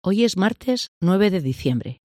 Hoy es martes 9 de diciembre.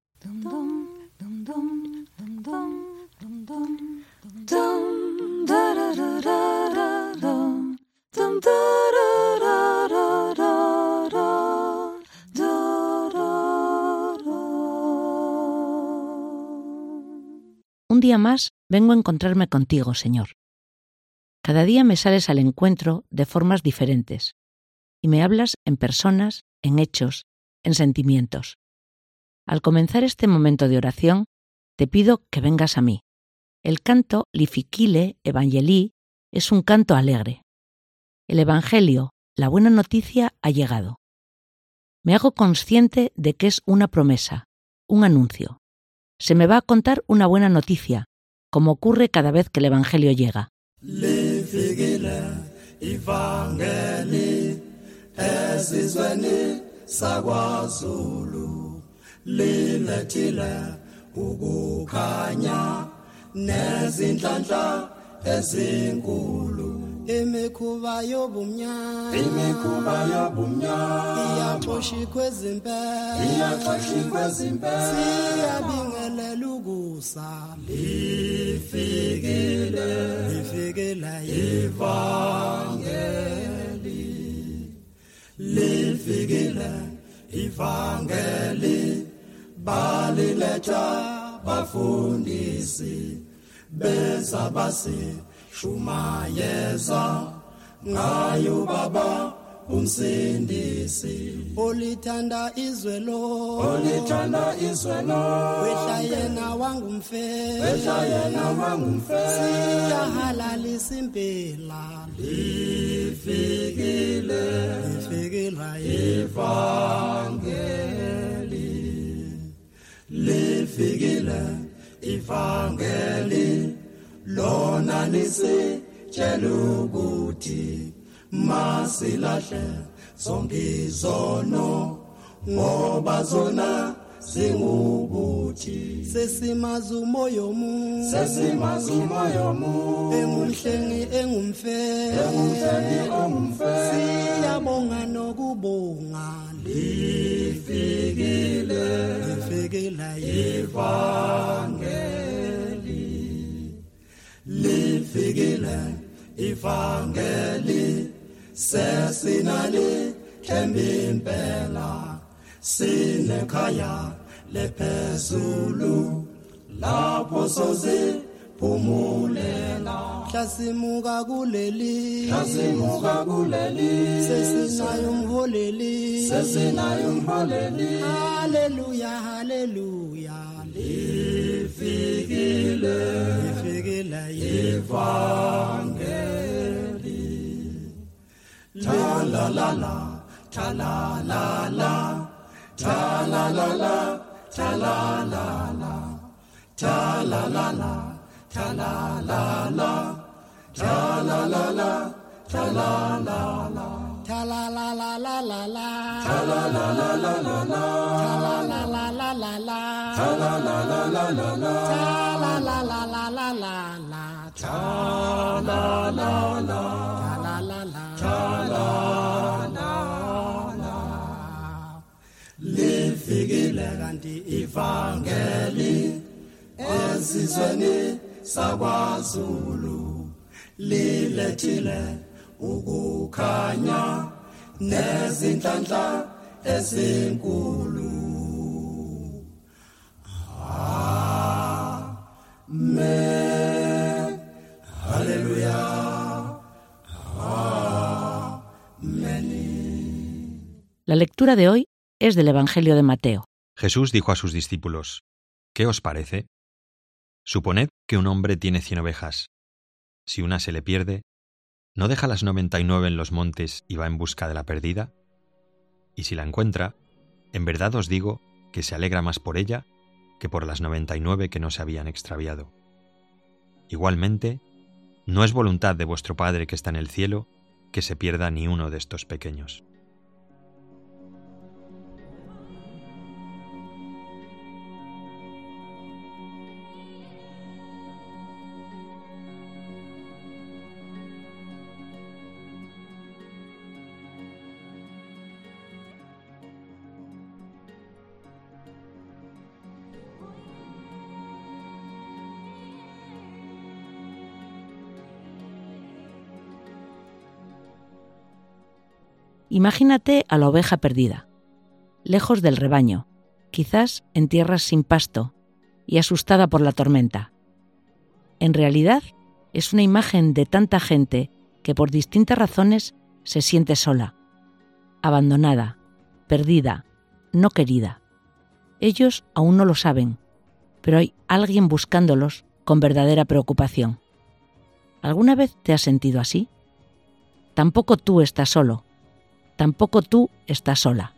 Un día más vengo a encontrarme contigo, Señor. Cada día me sales al encuentro de formas diferentes y me hablas en personas, en hechos, en sentimientos. Al comenzar este momento de oración, te pido que vengas a mí. El canto Lifikile Evangelii es un canto alegre. El Evangelio, la buena noticia, ha llegado. Me hago consciente de que es una promesa, un anuncio. Se me va a contar una buena noticia, como ocurre cada vez que el Evangelio llega. Lifikile Evangelii esizweni sakwaZulu lilethile ukukhanya nezinhlanhla ezinkulu. Imikhuba yobumnyama iyaxoshikwa ezimpe siyabingelela ukusa lifikile ivangeli lifikile ivangeli baliletha bafundisi bezabasi shumayeza ngayo baba umsindisi olithanda izwe lo wehla yena wangumfe siyahalalisa impela lifikile ivangeli lifikile ivangeli lona lisitshela ukuthi masilahle zonke izono ngoba zona zingubuthi sesimaza umoya omubi engumhlengi engumfe siyabonga nokubonga lifikile ivangeli lifikile ivangeli sesinali themba impela sinekhaya lephezulu lapho soziphumulela hlasimuka kuleli sesinayo umholeli haleluya lifikile ivangeli talalala talalala talalala talalala talalala talalala talalala talalala lifikile kanti ivangeli esizweni sakwaZulu lilethile ukukhanya nezinhlanhla ezinkulu. Amen. Hallelujah. Amen. La lectura de hoy es del Evangelio de Mateo. Jesús dijo a sus discípulos: ¿Qué os parece? Suponed que un hombre tiene 100 ovejas. Si una se le pierde, ¿no deja las 99 en los montes y va en busca de la perdida? Y si la encuentra, en verdad os digo que se alegra más por ella que por las 99 que no se habían extraviado. Igualmente, no es voluntad de vuestro Padre que está en el cielo que se pierda ni uno de estos pequeños. Imagínate a la oveja perdida, lejos del rebaño, quizás en tierras sin pasto y asustada por la tormenta. En realidad, es una imagen de tanta gente que por distintas razones se siente sola, abandonada, perdida, no querida. Ellos aún no lo saben, pero hay alguien buscándolos con verdadera preocupación. ¿Alguna vez te has sentido así? Tampoco tú estás solo, tampoco tú estás sola.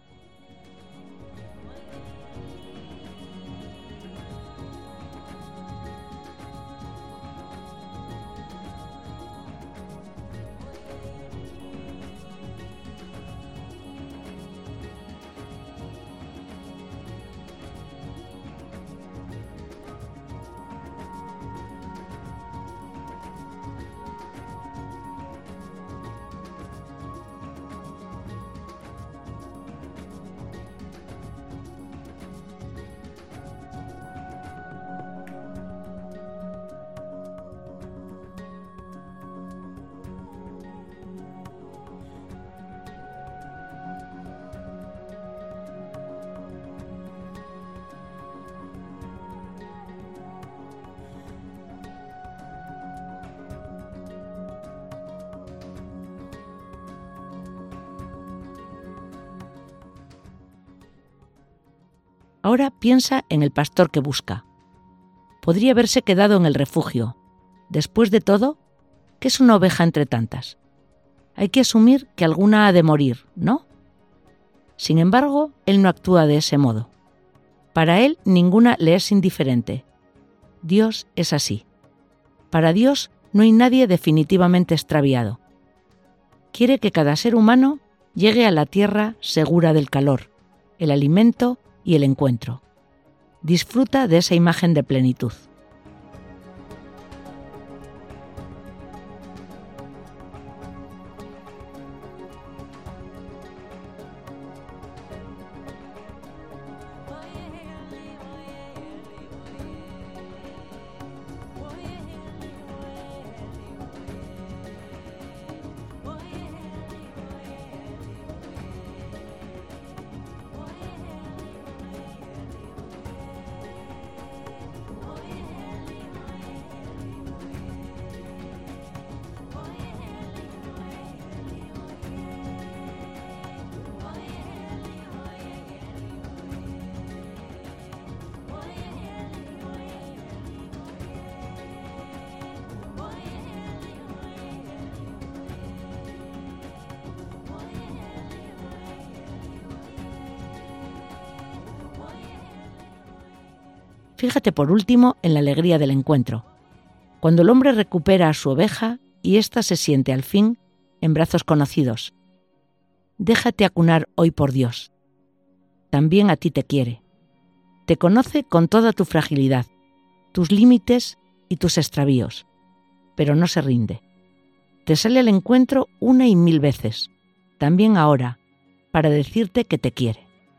Ahora piensa en el pastor que busca. Podría haberse quedado en el refugio. Después de todo, ¿qué es una oveja entre tantas? Hay que asumir que alguna ha de morir, ¿no? Sin embargo, él no actúa de ese modo. Para él, ninguna le es indiferente. Dios es así. Para Dios no hay nadie definitivamente extraviado. Quiere que cada ser humano llegue a la tierra segura del calor, el alimento y el encuentro. Disfruta de esa imagen de plenitud. Fíjate por último en la alegría del encuentro, cuando el hombre recupera a su oveja y ésta se siente al fin en brazos conocidos. Déjate acunar hoy por Dios. También a ti te quiere. Te conoce con toda tu fragilidad, tus límites y tus extravíos, pero no se rinde. Te sale al encuentro 1 y 1000 veces, también ahora, para decirte que te quiere.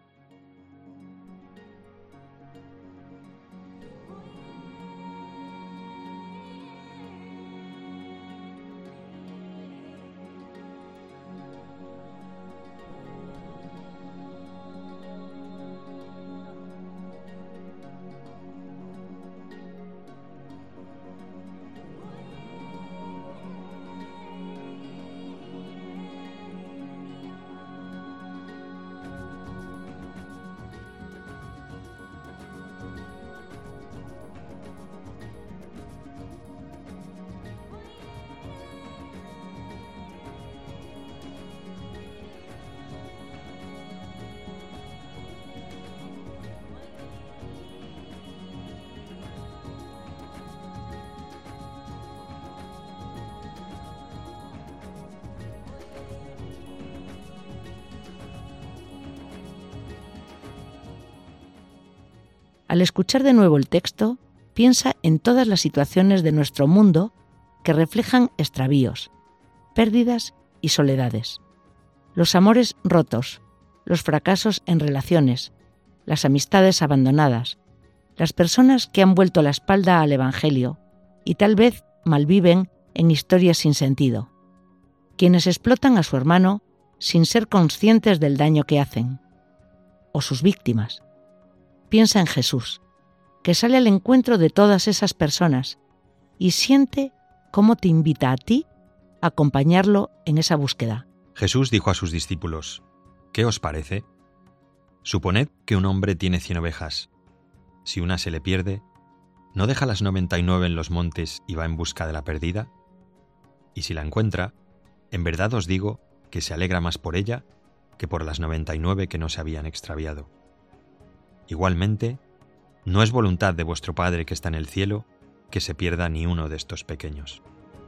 Al escuchar de nuevo el texto, piensa en todas las situaciones de nuestro mundo que reflejan extravíos, pérdidas y soledades. Los amores rotos, los fracasos en relaciones, las amistades abandonadas, las personas que han vuelto la espalda al Evangelio y tal vez malviven en historias sin sentido, quienes explotan a su hermano sin ser conscientes del daño que hacen, o sus víctimas. Piensa en Jesús, que sale al encuentro de todas esas personas y siente cómo te invita a ti a acompañarlo en esa búsqueda. Jesús dijo a sus discípulos: ¿Qué os parece? Suponed que un hombre tiene 100 ovejas. Si una se le pierde, ¿no deja las 99 en los montes y va en busca de la perdida? Y si la encuentra, en verdad os digo que se alegra más por ella que por las 99 que no se habían extraviado. Igualmente, no es voluntad de vuestro Padre que está en el cielo que se pierda ni uno de estos pequeños.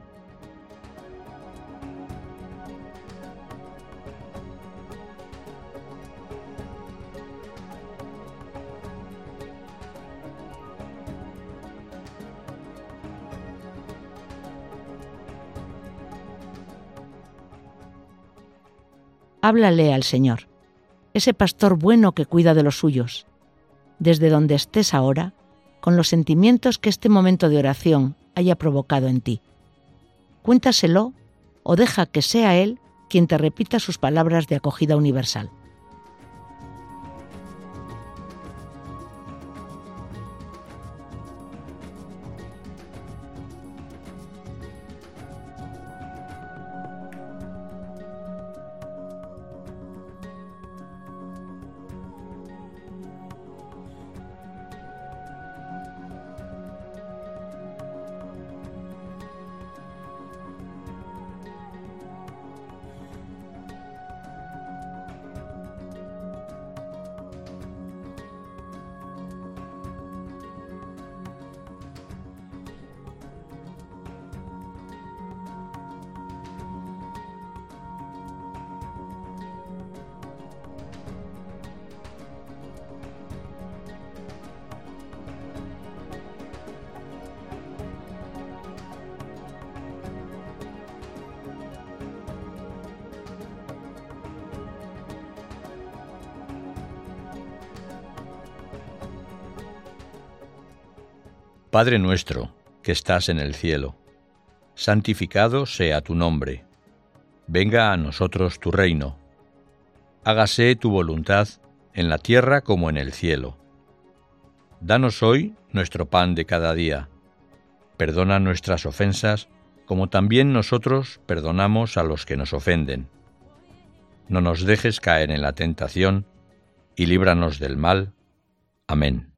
Háblale al Señor, ese pastor bueno que cuida de los suyos, desde donde estés ahora, con los sentimientos que este momento de oración haya provocado en ti. Cuéntaselo o deja que sea Él quien te repita sus palabras de acogida universal. Padre nuestro, que estás en el cielo, santificado sea tu nombre. Venga a nosotros tu reino. Hágase tu voluntad en la tierra como en el cielo. Danos hoy nuestro pan de cada día. Perdona nuestras ofensas, como también nosotros perdonamos a los que nos ofenden. No nos dejes caer en la tentación, y líbranos del mal. Amén.